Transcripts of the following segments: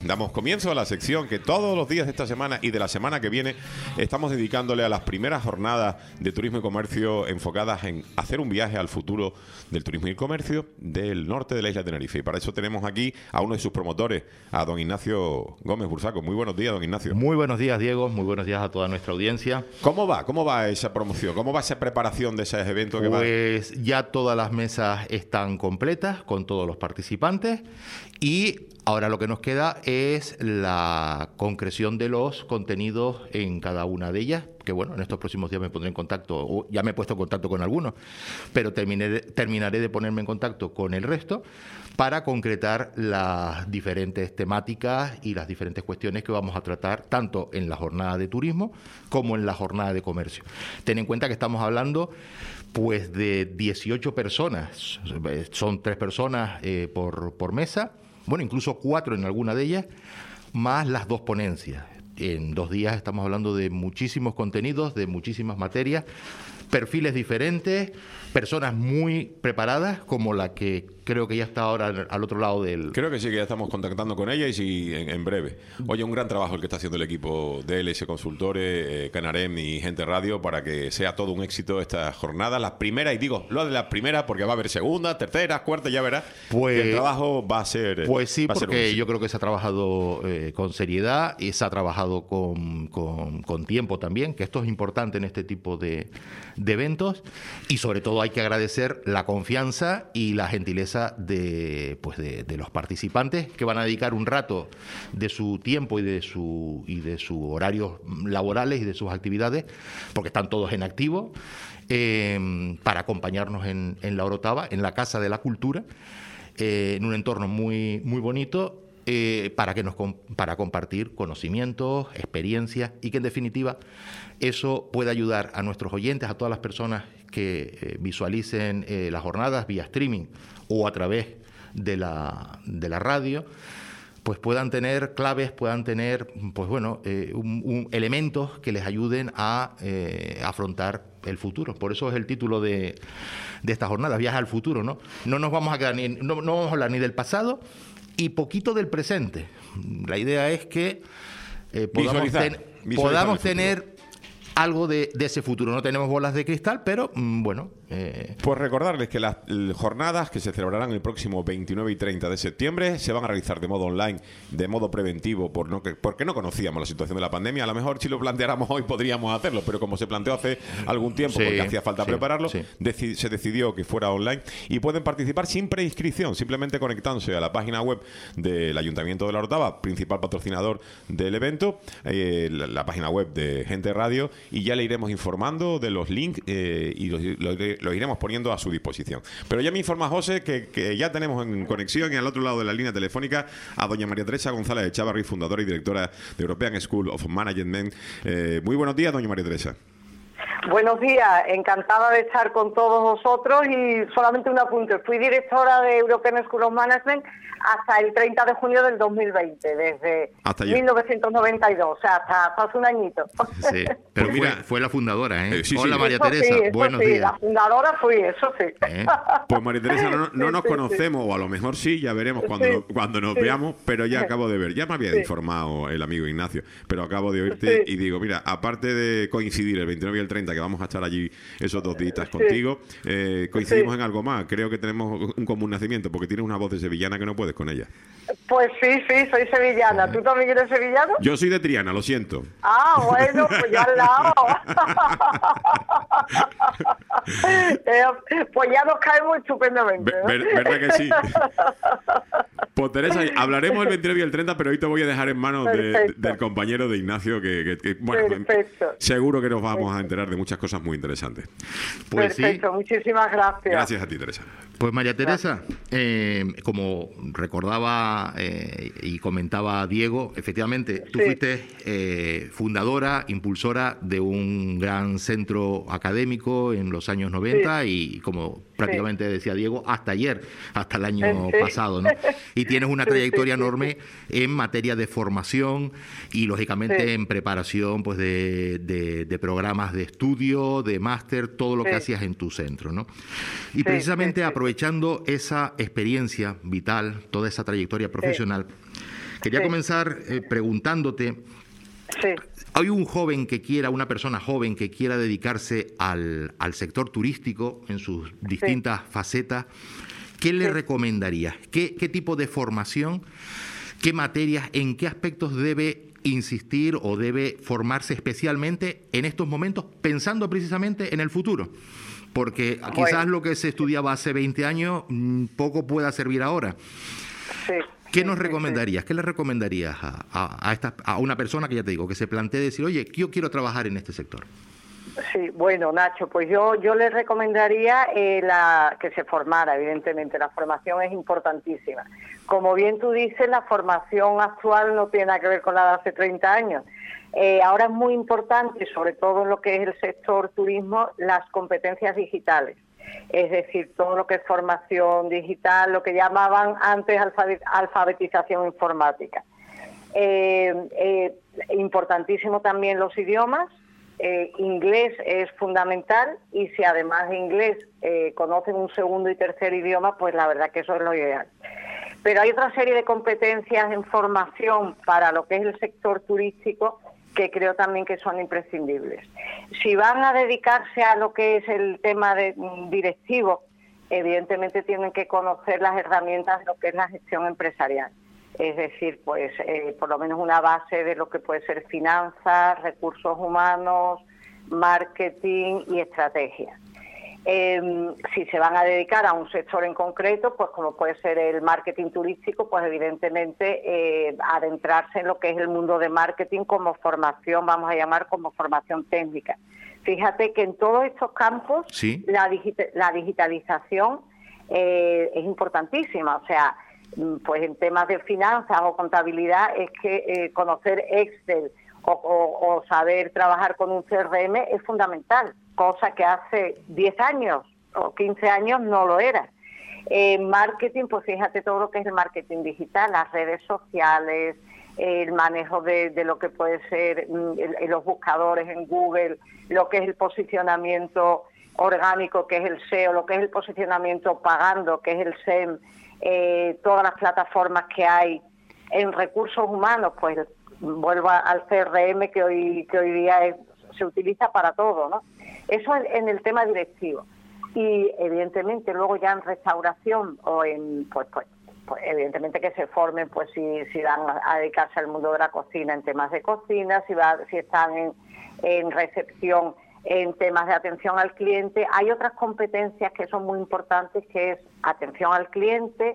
Damos comienzo a la sección que todos los días de esta semana y de la semana que viene estamos dedicándole a las primeras jornadas de turismo y comercio enfocadas en hacer un viaje al futuro del turismo y el comercio del norte de la isla de Tenerife. Y para eso tenemos aquí a uno de sus promotores, a don Ignacio Gómez Bursaco. Muy buenos días, don Ignacio. Muy buenos días, Diego. Muy buenos días a toda nuestra audiencia. ¿Cómo va? ¿Cómo va esa promoción? ¿Cómo va esa preparación de ese evento? Pues ya todas las mesas están completas con todos los participantes y ahora lo que nos queda es la concreción de los contenidos en cada una de ellas, que bueno, en estos próximos días me pondré en contacto, o ya me he puesto en contacto con algunos, pero terminaré de ponerme en contacto con el resto para concretar las diferentes temáticas y las diferentes cuestiones que vamos a tratar tanto en la jornada de turismo como en la jornada de comercio. Ten en cuenta que estamos hablando pues de 18 personas, son 3 personas por mesa, bueno, incluso 4 en alguna de ellas, más las 2 ponencias. En 2 días estamos hablando de muchísimos contenidos, de muchísimas materias, perfiles diferentes, personas muy preparadas, como la que creo que ya está ahora al otro lado del... Creo que sí, que ya estamos contactando con ella y sí, en breve. Oye, un gran trabajo el que está haciendo el equipo de LS Consultores, Canarem y Gente Radio para que sea todo un éxito esta jornada. Las primeras, y digo lo de las primeras porque va a haber segunda, tercera, cuarta, ya verás. Pues, que el trabajo va a ser... Pues sí, porque yo creo que se ha trabajado con seriedad y se ha trabajado con tiempo también, que esto es importante en este tipo de eventos, y sobre todo hay que agradecer la confianza y la gentileza de los participantes, que van a dedicar un rato de su tiempo y de sus horarios laborales y de sus actividades, porque están todos en activo, para acompañarnos en la Orotava, en la Casa de la Cultura, en un entorno muy, muy bonito, para compartir conocimientos, experiencias, y que en definitiva eso pueda ayudar a nuestros oyentes, a todas las personas que visualicen las jornadas vía streaming o a través de la radio, pues puedan tener claves, puedan tener elementos que les ayuden a afrontar el futuro. Por eso es el título de esta jornada, Viaje al Futuro, ¿no? No nos vamos a quedar no vamos a hablar ni del pasado y poquito del presente. La idea es que podamos tener algo de ese futuro. No tenemos bolas de cristal, pero bueno... Pues recordarles que las jornadas que se celebrarán el próximo 29 y 30 de septiembre se van a realizar de modo online, de modo preventivo, porque no conocíamos la situación de la pandemia. A lo mejor si lo planteáramos hoy podríamos hacerlo, pero como se planteó hace algún tiempo, porque hacía falta prepararlo, se decidió que fuera online y pueden participar sin preinscripción, simplemente conectándose a la página web del Ayuntamiento de La Orotava, principal patrocinador del evento, la página web de Gente Radio, y ya le iremos informando de los links y lo iremos poniendo a su disposición. Pero ya me informa José que ya tenemos en conexión y al otro lado de la línea telefónica a doña María Teresa González de Chávarri, fundadora y directora de European School of Management. Muy buenos días, doña María Teresa. Buenos días, encantada de estar con todos vosotros y solamente un apunte. Fui directora de European School of Management hasta el 30 de junio del 2020, desde 1992, o sea, hasta hace un añito. Sí, pero mira, fue la fundadora, ¿eh? Hola, sí. María Teresa, buenos días. La fundadora fui, eso sí. Pues María Teresa, no nos conocemos, o a lo mejor sí, ya veremos cuando nos veamos, pero ya acabo de ver, ya me había informado el amigo Ignacio, pero acabo de oírte y digo, mira, aparte de coincidir el 29 y el 30, que vamos a estar allí esos 2 días contigo, coincidimos en algo más. Creo que tenemos un común nacimiento, porque tienes una voz de sevillana que no puedes con ella. Pues sí, soy sevillana. ¿Tú también eres sevillano? Yo soy de Triana, lo siento. Ah, bueno, pues ya al lado. Pues ya nos caemos estupendamente, ¿no? ¿Verdad que sí? Pues Teresa, hablaremos el 29 y el 30, pero hoy te voy a dejar en manos del compañero de Ignacio, que bueno, seguro que nos vamos a enterar de muchas cosas muy interesantes. Pues perfecto, muchísimas gracias. Gracias a ti, Teresa. Pues María Teresa, como recordaba y comentaba Diego, efectivamente, tú fuiste fundadora, impulsora de un gran centro académico en los años 90 y, como prácticamente decía Diego, hasta ayer, hasta el año pasado, ¿no? Y tienes una trayectoria enorme en materia de formación y, lógicamente, en preparación pues de programas de estudio, de máster, todo lo que hacías en tu centro, ¿no? Y precisamente aprovechando esa experiencia vital, toda esa trayectoria profesional, Quería comenzar preguntándote, hay una persona joven que quiera dedicarse al sector turístico en sus distintas facetas, ¿qué le recomendarías? ¿Qué tipo de formación, qué materias, en qué aspectos debe insistir o debe formarse especialmente en estos momentos, pensando precisamente en el futuro? Porque quizás lo que se estudiaba hace 20 años poco pueda servir ahora. ¿Qué nos recomendarías? ¿Qué le recomendarías a una persona que, ya te digo, que se plantee decir, oye, yo quiero trabajar en este sector? Sí, bueno, Nacho, pues yo le recomendaría que se formara, evidentemente. La formación es importantísima. Como bien tú dices, la formación actual no tiene nada que ver con la de hace 30 años. Ahora es muy importante, sobre todo en lo que es el sector turismo, las competencias digitales. Es decir, todo lo que es formación digital, lo que llamaban antes alfabetización informática. Importantísimo también los idiomas. Inglés es fundamental, y si además de inglés conocen un segundo y tercer idioma, pues la verdad que eso es lo ideal. Pero hay otra serie de competencias en formación para lo que es el sector turístico que creo también que son imprescindibles. Si van a dedicarse a lo que es el tema directivo, evidentemente tienen que conocer las herramientas de lo que es la gestión empresarial. Es decir, pues por lo menos una base de lo que puede ser finanzas, recursos humanos, marketing y estrategia. Si se van a dedicar a un sector en concreto, pues como puede ser el marketing turístico, pues evidentemente adentrarse en lo que es el mundo de marketing como formación, vamos a llamar como formación técnica. Fíjate que en todos estos campos la digitalización es importantísima, o sea, pues en temas de finanzas o contabilidad es que conocer Excel o saber trabajar con un CRM es fundamental, cosa que hace 10 años o 15 años no lo era. Marketing, pues fíjate todo lo que es el marketing digital, las redes sociales, el manejo de lo que puede ser los buscadores en Google, lo que es el posicionamiento orgánico, que es el SEO, lo que es el posicionamiento pagando, que es el SEM, todas las plataformas que hay en recursos humanos, pues vuelvo al CRM que hoy día se utiliza para todo, ¿no? Eso en el tema directivo. Y evidentemente luego ya en restauración o en pues evidentemente que se formen, pues si van a dedicarse al mundo de la cocina en temas de cocina, si están en recepción en temas de atención al cliente. Hay otras competencias que son muy importantes, que es atención al cliente,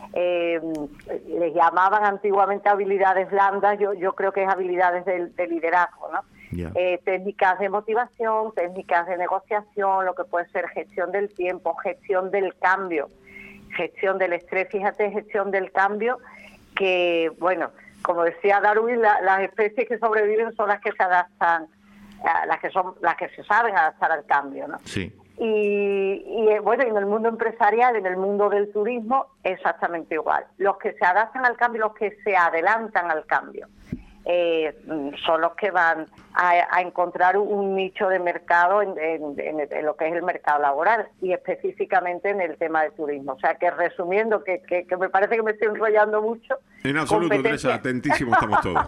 les llamaban antiguamente habilidades blandas, yo creo que es habilidades de liderazgo, ¿no? Técnicas de motivación, técnicas de negociación, lo que puede ser gestión del tiempo, gestión del cambio, gestión del estrés. Fíjate, gestión del cambio, que bueno, como decía Darwin, las especies que sobreviven son las que se adaptan, las que se saben adaptar al cambio, ¿no? Sí. Y bueno, en el mundo empresarial, en el mundo del turismo, exactamente igual. Los que se adaptan al cambio, los que se adelantan al cambio, son los que van a encontrar un nicho de mercado en lo que es el mercado laboral, y específicamente en el tema de turismo. O sea, que resumiendo, que me parece que me estoy enrollando mucho. En absoluto, Teresa, atentísimo estamos todos.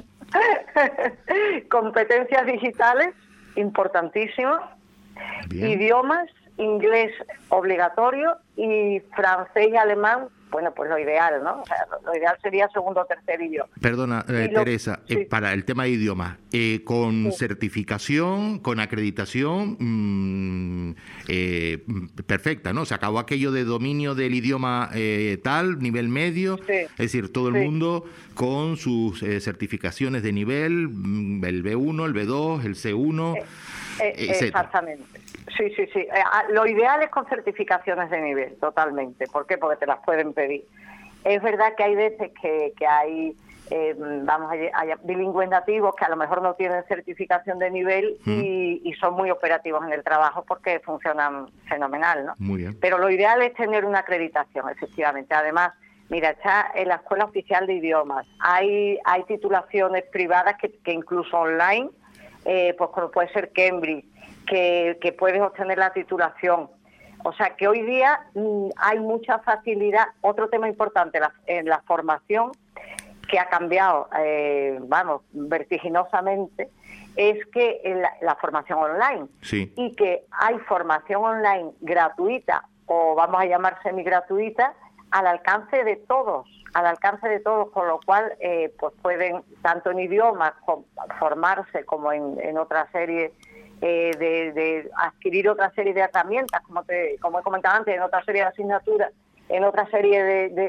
Competencias digitales, importantísimas. Bien. Idiomas, inglés obligatorio, y francés y alemán, bueno, pues lo ideal, ¿no? O sea, lo ideal sería segundo o tercer idioma. Perdona, Teresa, para el tema de idiomas, con certificación, con acreditación perfecta, ¿no? Se acabó aquello de dominio del idioma tal, nivel medio, es decir, todo el mundo con sus certificaciones de nivel, el B1, el B2, el C1, exactamente. Sí. Lo ideal es con certificaciones de nivel, totalmente. ¿Por qué? Porque te las pueden pedir. Es verdad que hay veces que hay hay bilingües nativos que a lo mejor no tienen certificación de nivel y son muy operativos en el trabajo porque funcionan fenomenal, ¿no? Muy bien. Pero lo ideal es tener una acreditación, efectivamente. Además, mira, está en la Escuela Oficial de Idiomas. Hay titulaciones privadas que incluso online, pues como puede ser Cambridge, que puedes obtener la titulación. O sea que hoy día hay mucha facilidad. Otro tema importante en la formación, que ha cambiado, vertiginosamente, es que la formación online, sí, y que hay formación online gratuita, o vamos a llamar semigratuita, al alcance de todos, con lo cual pues pueden, tanto en idiomas, formarse como en otra serie de adquirir otra serie de herramientas, como he comentado antes, en otra serie de asignaturas, en otra serie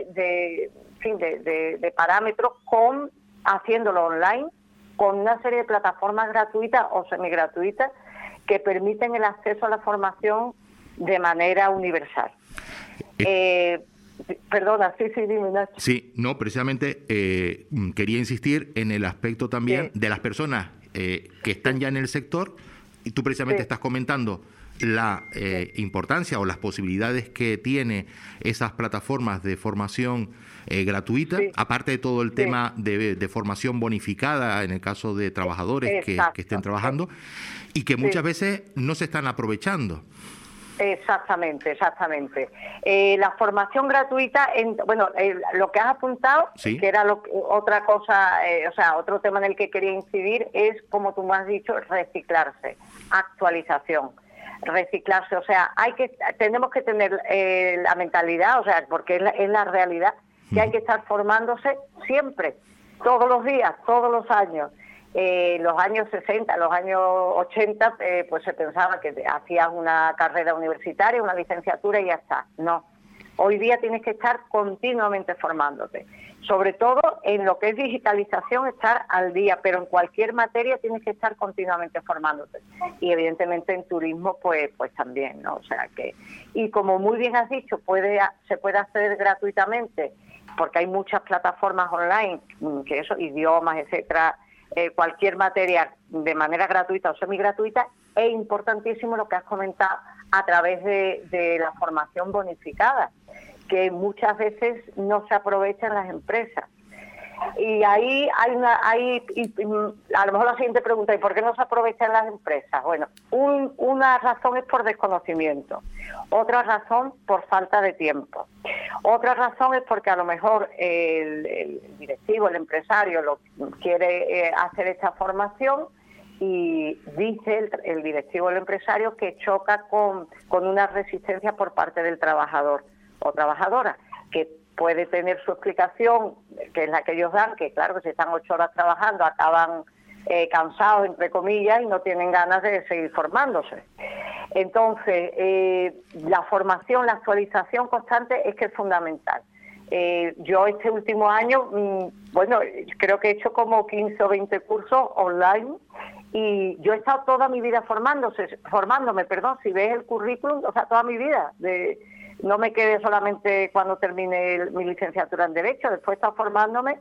de parámetros, haciéndolo online, con una serie de plataformas gratuitas o semigratuitas que permiten el acceso a la formación de manera universal. Perdona, sí, dime, Nacho. Sí, no, precisamente quería insistir en el aspecto también de las personas que están ya en el sector, y tú precisamente estás comentando la importancia o las posibilidades que tiene esas plataformas de formación gratuita, aparte de todo el tema de formación bonificada en el caso de trabajadores que estén trabajando, y que muchas veces no se están aprovechando. Exactamente. La formación gratuita, lo que has apuntado, que era otra cosa, otro tema en el que quería incidir, es, como tú me has dicho, reciclarse, actualización. Reciclarse, o sea, tenemos que tener la mentalidad, o sea, porque es la realidad, que hay que estar formándose siempre, todos los días, todos los años. Los años 60, los años 80, pues se pensaba que hacías una carrera universitaria, una licenciatura y ya está. No, hoy día tienes que estar continuamente formándote. Sobre todo en lo que es digitalización, estar al día, pero en cualquier materia tienes que estar continuamente formándote. Y evidentemente en turismo, pues también, ¿no? O sea que, y como muy bien has dicho, se puede hacer gratuitamente, porque hay muchas plataformas online, que eso, idiomas, etcétera, cualquier materia de manera gratuita o semigratuita. Es importantísimo lo que has comentado a través de la formación bonificada, que muchas veces no se aprovecha en las empresas. Y ahí a lo mejor la siguiente pregunta: ¿y por qué no se aprovecha en las empresas? Bueno, una razón es por desconocimiento, otra razón por falta de tiempo, otra razón es porque a lo mejor el directivo, el empresario, quiere hacer esta formación, y dice el directivo, el empresario, que choca con una resistencia por parte del trabajador o trabajadora, que puede tener su explicación, que es la que ellos dan, que claro, que si están 8 horas trabajando acaban cansados, entre comillas, y no tienen ganas de seguir formándose. Entonces, la formación, la actualización constante es que es fundamental. Yo este último año, creo que he hecho como 15 o 20 cursos online, y yo he estado toda mi vida formándome, si ves el currículum, o sea, toda mi vida. No me quedé solamente cuando terminé mi licenciatura en Derecho, después he estado formándome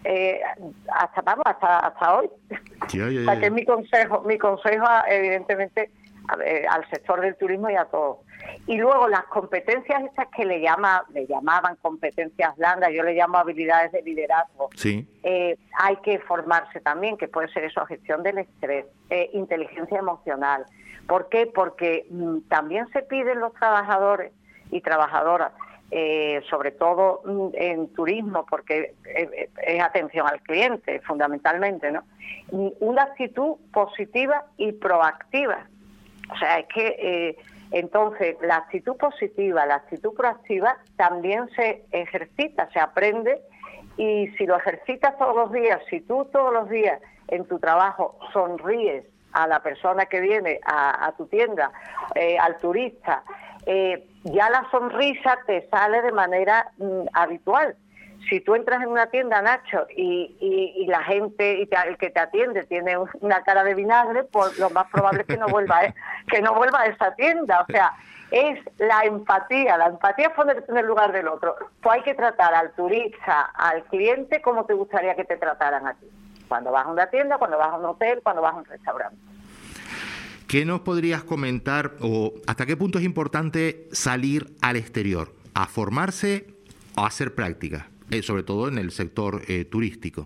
hasta hoy. O sea, que es mi consejo, evidentemente, al sector del turismo y a todos. Y luego las competencias estas que le llamaban competencias blandas, yo le llamo habilidades de liderazgo. Sí. Hay que formarse también, que puede ser eso, gestión del estrés, inteligencia emocional. ¿Por qué? Porque también se piden los trabajadores y trabajadoras, sobre todo en turismo, porque es atención al cliente fundamentalmente, ¿no? Una actitud positiva y proactiva. O sea, es que entonces la actitud positiva, la actitud proactiva también se ejercita, se aprende, y si lo ejercitas todos los días, si tú todos los días en tu trabajo sonríes a la persona que viene a tu tienda, al turista, ya la sonrisa te sale de manera habitual. Si tú entras en una tienda, Nacho, y la gente, el que te atiende tiene una cara de vinagre, pues lo más probable es que no vuelva a esa tienda. O sea, es la empatía es ponerte en el lugar del otro. Pues hay que tratar al turista, al cliente, como te gustaría que te trataran a ti. Cuando vas a una tienda, cuando vas a un hotel, cuando vas a un restaurante. ¿Qué nos podrías comentar, o hasta qué punto es importante salir al exterior, a formarse o a hacer prácticas, sobre todo en el sector turístico?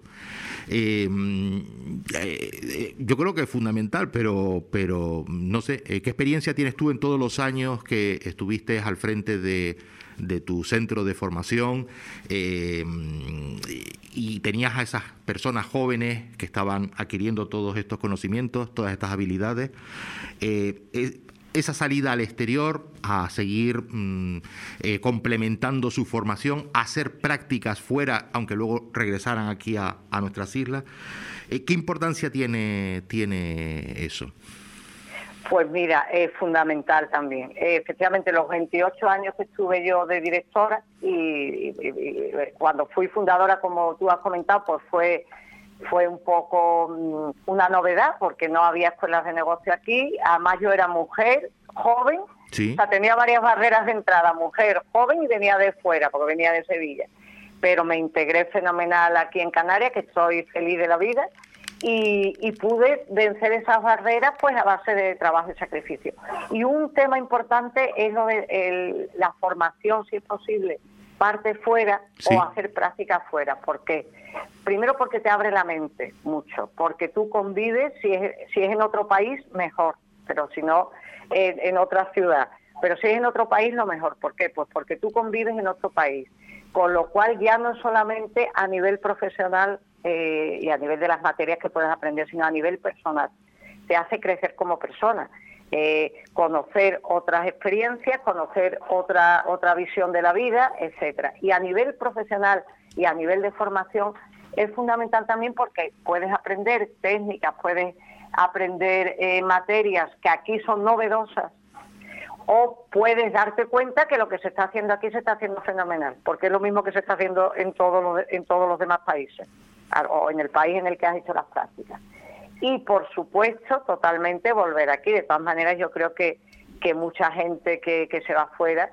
Yo creo que es fundamental, pero no sé, ¿qué experiencia tienes tú en todos los años que estuviste al frente de de tu centro de formación, y tenías a esas personas jóvenes que estaban adquiriendo todos estos conocimientos, todas estas habilidades. Esa salida al exterior, a seguir complementando su formación, a hacer prácticas fuera, aunque luego regresaran aquí a nuestras islas. ¿Qué importancia tiene eso? Pues mira, es fundamental también. Efectivamente, los 28 años que estuve yo de directora y cuando fui fundadora, como tú has comentado, pues fue un poco una novedad porque no había escuelas de negocio aquí. Además, yo era mujer, joven, sí. O sea, tenía varias barreras de entrada, mujer, joven, y venía de fuera, porque venía de Sevilla. Pero me integré fenomenal aquí en Canarias, que estoy feliz de la vida, y pude vencer esas barreras pues a base de trabajo y sacrificio. Y un tema importante es lo de la formación, si es posible, parte fuera, sí, o hacer prácticas fuera. ¿Por qué? Primero porque te abre la mente mucho, porque tú convives, si es en otro país, mejor, pero si no, en otra ciudad. Pero si es en otro país, lo mejor. ¿Por qué? Pues porque tú convives en otro país, con lo cual ya no solamente a nivel profesional y a nivel de las materias que puedes aprender, sino a nivel personal. Te hace crecer como persona. Conocer otras experiencias, conocer otra visión de la vida, etcétera. Y a nivel profesional y a nivel de formación es fundamental también porque puedes aprender técnicas, puedes aprender materias que aquí son novedosas, o puedes darte cuenta que lo que se está haciendo aquí se está haciendo fenomenal, porque es lo mismo que se está haciendo en todos los demás países, o en el país en el que has hecho las prácticas. Y, por supuesto, totalmente volver aquí. De todas maneras, yo creo que mucha gente que se va afuera,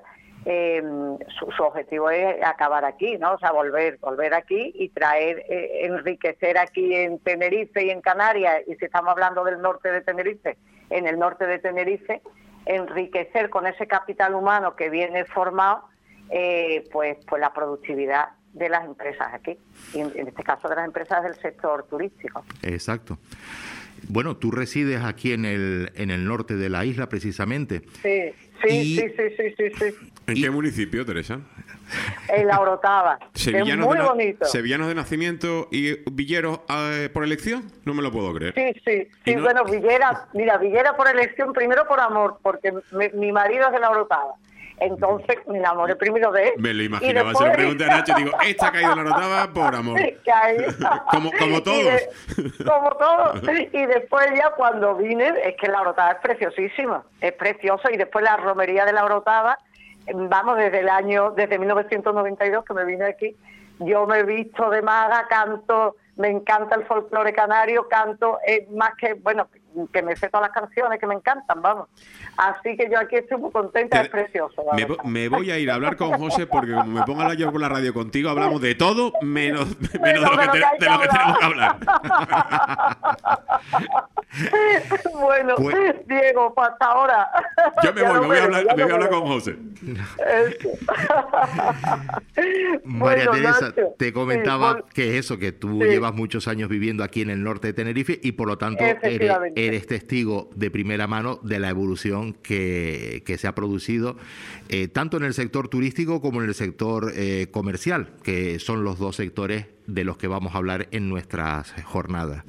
su objetivo es acabar aquí, ¿no? O sea, volver aquí y traer, enriquecer aquí en Tenerife y en Canarias, y si estamos hablando del norte de Tenerife, en el norte de Tenerife, enriquecer con ese capital humano que viene formado, pues la productividad de las empresas aquí, y en este caso de las empresas del sector turístico. Exacto. Bueno, tú resides aquí en el norte de la isla, precisamente. Sí. ¿En qué municipio, Teresa? En La Orotava. Es muy bonito. ¿Sevillanos de nacimiento y villeros por elección? No me lo puedo creer. Sí, no... Bueno, Villera por elección, primero por amor, porque mi marido es de La Orotava. Entonces me enamoré primero de él. Me lo imaginaba, después... se lo pregunté a Nacho, digo, esta ha caído en La Orotava por amor. como todos. Como todos. Y después ya cuando vine, es que La Orotava es preciosísima, es precioso, y después la romería de La Orotava, vamos, desde 1992 que me vine aquí, yo me he visto de maga, canto, me encanta el folclore canario, canto, más que, bueno, que me sé todas las canciones que me encantan, vamos. Así que yo aquí estoy muy contenta, es precioso. Me voy a ir a hablar con José, porque como me pongo a hablar yo por la radio contigo, hablamos de todo, menos de lo que tenemos que hablar. Bueno, pues, Diego, hasta ahora. Yo me voy a hablar con José. María Teresa, Nacho, te comentaba que eso, que tú llevas muchos años viviendo aquí en el norte de Tenerife y por lo tanto eres testigo de primera mano de la evolución que se ha producido tanto en el sector turístico como en el sector comercial, que son los dos sectores de los que vamos a hablar en nuestras jornadas.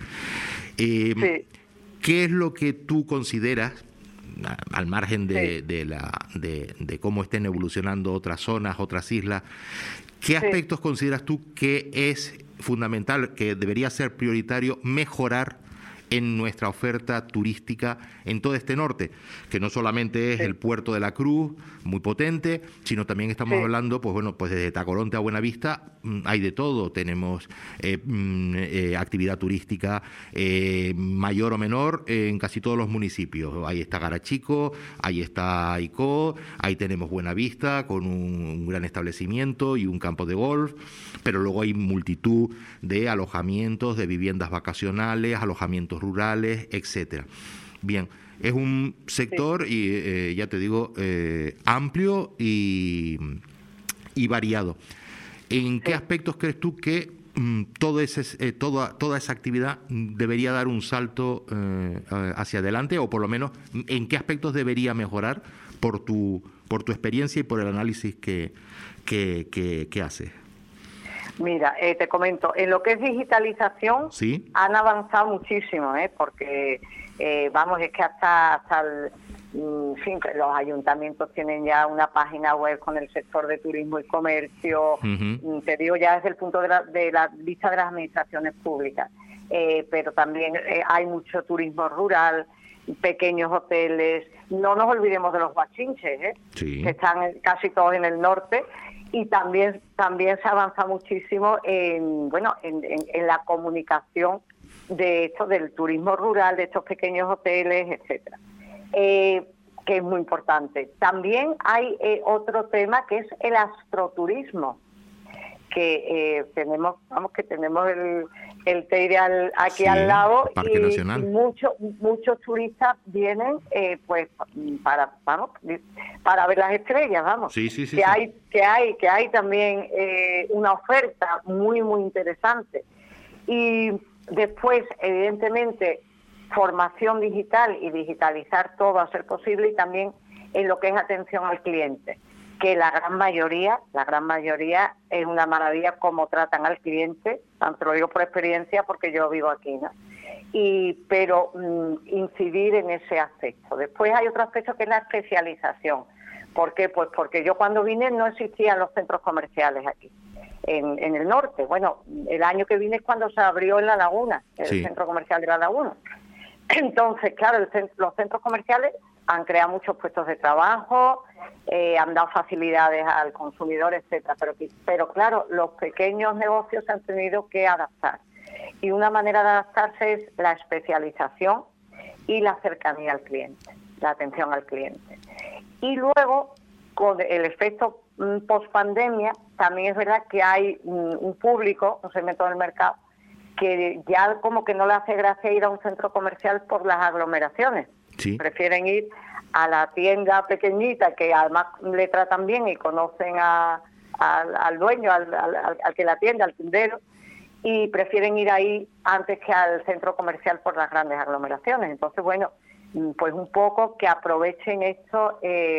¿Qué es lo que tú consideras, al margen de cómo estén evolucionando otras zonas, otras islas, qué aspectos consideras tú que es fundamental, que debería ser prioritario mejorar en nuestra oferta turística en todo este norte, que no solamente es el puerto de la Cruz, muy potente, sino también estamos hablando, pues desde Tacoronte a Buenavista hay de todo. Tenemos actividad turística mayor o menor en casi todos los municipios. Ahí está Garachico, ahí está Aicó, ahí tenemos Buenavista con un gran establecimiento y un campo de golf, pero luego hay multitud de alojamientos, de viviendas vacacionales, alojamientos rurales, etcétera. Bien, es un sector, y ya te digo, amplio y variado. ¿En qué aspectos crees tú que toda esa actividad debería dar un salto hacia adelante, o por lo menos en qué aspectos debería mejorar por tu experiencia y por el análisis que haces. Mira, te comento, en lo que es digitalización, ¿Sí? Han avanzado muchísimo, porque, es que hasta en fin, los ayuntamientos tienen ya una página web con el sector de turismo y comercio, te digo ya desde el punto de la vista de las administraciones públicas, pero también hay mucho turismo rural, pequeños hoteles, no nos olvidemos de los guachinches, sí, que están casi todos en el norte. Y también se avanza muchísimo en la comunicación de esto del turismo rural, de estos pequeños hoteles, etcétera, que es muy importante. También hay otro tema que es el astroturismo, que tenemos el Teide aquí al lado, Parque Nacional. y muchos turistas vienen para ver las estrellas, vamos. Sí. Que hay también una oferta muy muy interesante. Y después, evidentemente, formación digital y digitalizar todo a ser posible, y también en lo que es atención al cliente, que la gran mayoría es una maravilla cómo tratan al cliente, tanto lo digo por experiencia porque yo vivo aquí, ¿no? Pero incidir en ese aspecto. Después hay otro aspecto que es la especialización. ¿Por qué? Pues porque yo cuando vine no existían los centros comerciales aquí, en el norte. Bueno, el año que vine es cuando se abrió en La Laguna, el centro comercial de La Laguna. Entonces, claro, los centros comerciales han creado muchos puestos de trabajo, han dado facilidades al consumidor, etcétera. Pero claro, los pequeños negocios se han tenido que adaptar. Y una manera de adaptarse es la especialización y la cercanía al cliente, la atención al cliente. Y luego, con el efecto post-pandemia, también es verdad que hay un público, un segmento del mercado, que ya como que no le hace gracia ir a un centro comercial por las aglomeraciones. Sí. Prefieren ir a la tienda pequeñita, que además le tratan bien y conocen al dueño, al que la atiende, al tendero, y prefieren ir ahí antes que al centro comercial por las grandes aglomeraciones. Entonces, bueno, pues un poco que aprovechen esto,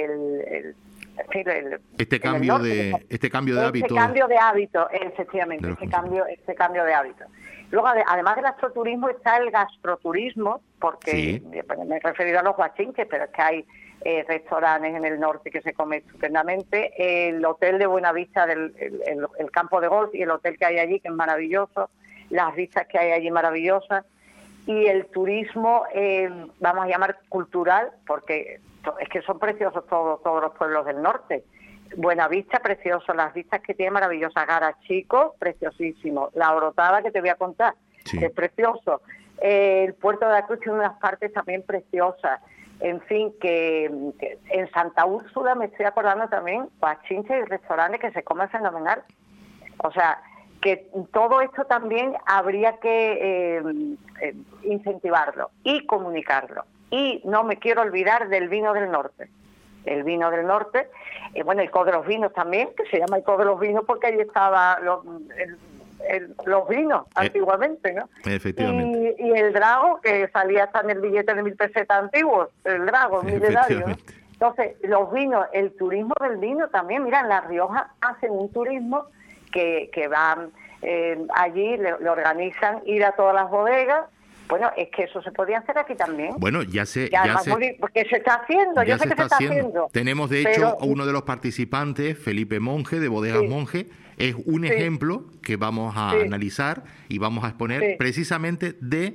este cambio de hábito. Este cambio de hábito, efectivamente, este cambio de hábito. Luego, además del astroturismo, está el gastroturismo, porque me he referido a los guachinches, pero es que hay restaurantes en el norte que se come estupendamente. El hotel de Buenavista, el campo de golf y el hotel que hay allí, que es maravilloso. Las vistas que hay allí maravillosas. Y el turismo, vamos a llamar cultural, porque es que son preciosos todos los pueblos del norte. Buenavista, precioso, las vistas que tiene maravillosas. Garachico, preciosísimo. La Orotada, que te voy a contar, que es precioso. El Puerto de la Cruz tiene unas partes también preciosas. En fin, que en Santa Úrsula me estoy acordando también, guachinches y restaurantes que se comen fenomenal. O sea, que todo esto también habría que incentivarlo y comunicarlo. Y no me quiero olvidar del vino del norte. El vino del norte, el Có de los Vinos también, que se llama el Có de los Vinos porque allí estaban los vinos antiguamente, ¿no? Efectivamente. Y el Drago, que salía hasta en el billete de 1000 pesetas antiguos, el Drago, el milenario, ¿no? Entonces, los vinos, el turismo del vino también, mira, en La Rioja hacen un turismo que van allí, le organizan ir a todas las bodegas. Bueno, es que eso se podía hacer aquí también. Bueno, porque se está haciendo, yo sé que se está haciendo. Tenemos, de hecho, uno de los participantes, Felipe Monge, de Bodegas Monge, es un ejemplo que vamos a analizar y vamos a exponer precisamente de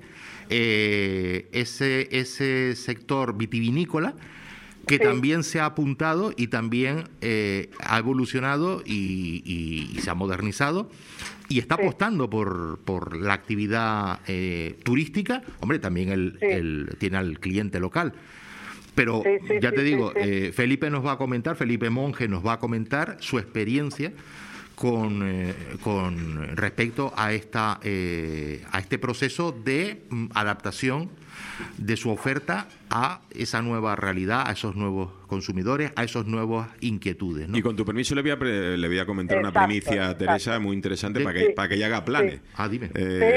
ese sector vitivinícola que también se ha apuntado y también ha evolucionado y se ha modernizado y está apostando por la actividad turística. Hombre, también tiene al cliente local. Pero ya te digo, Felipe Monge nos va a comentar su experiencia con respecto a este proceso de adaptación de su oferta a esa nueva realidad, a esos nuevos consumidores, a esas nuevas inquietudes, ¿no? Y con tu permiso le voy a comentar una primicia a Teresa muy interesante para que ella haga planes. Sí. Ah, dime.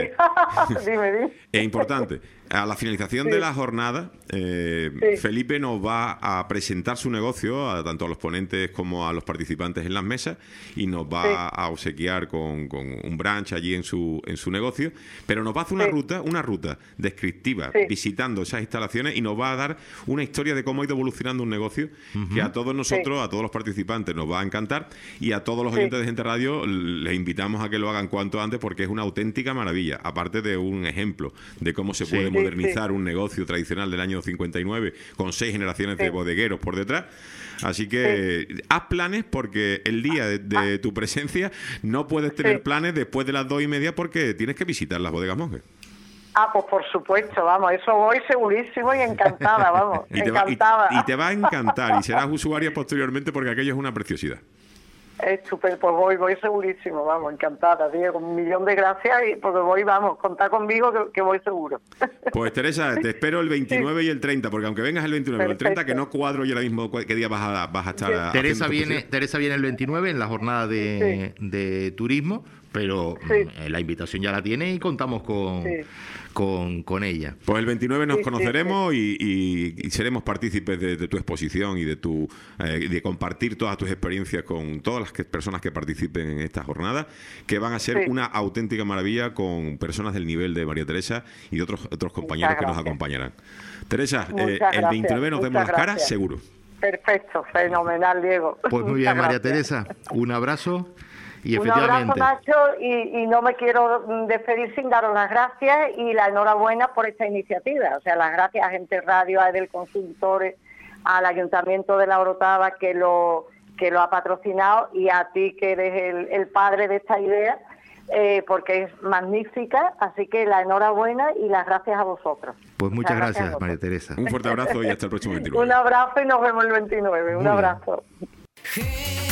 Dime. Es importante. A la finalización de la jornada, Felipe nos va a presentar su negocio tanto a los ponentes como a los participantes en las mesas y nos va a obsequiar con un brunch allí en su negocio, pero nos va a hacer una ruta descriptiva visitando esas instalaciones y nos va a dar una historia de cómo ha ido evolucionando un negocio que a todos nosotros, a todos los participantes nos va a encantar, y a todos los oyentes de Gente Radio les invitamos a que lo hagan cuanto antes, porque es una auténtica maravilla, aparte de un ejemplo de cómo se puede modernizar un negocio tradicional del año 59 con 6 generaciones de bodegueros por detrás. Así que haz planes, porque el día de tu presencia no puedes tener planes después de las 2:30 porque tienes que visitar las bodegas Monge. Pues por supuesto, vamos, eso voy segurísimo y encantada, vamos, encantada. Y te va a encantar y serás usuaria posteriormente, porque aquello es una preciosidad. Estupendo, pues voy segurísimo, vamos, encantada, Diego, 1.000.000 de gracias, y porque voy, vamos, contá conmigo que voy seguro. Pues Teresa, te espero el 29 y el 30, porque aunque vengas el 29 o el 30, que no cuadro yo ahora mismo qué día vas a estar. Teresa viene el 29 en la jornada de turismo, pero la invitación ya la tiene y contamos con ella. Pues el 29 nos conoceremos y seremos partícipes de tu exposición y de compartir todas tus experiencias con todas las personas que participen en esta jornada, que van a ser una auténtica maravilla, con personas del nivel de María Teresa y de otros compañeros que nos acompañarán. Teresa, el 29 nos vemos las caras, seguro. Perfecto, fenomenal, Diego. Pues muy bien, María Teresa, un abrazo. Y un abrazo, Nacho, y no me quiero despedir sin daros las gracias y la enhorabuena por esta iniciativa. O sea, las gracias a Gente Radio, a Edel Consultores, al Ayuntamiento de La Orotava que lo ha patrocinado, y a ti, que eres el padre de esta idea, porque es magnífica. Así que la enhorabuena y las gracias a vosotros. Pues muchas gracias, María Teresa. Un fuerte abrazo y hasta el próximo 29. Un abrazo y nos vemos el 29. Un abrazo.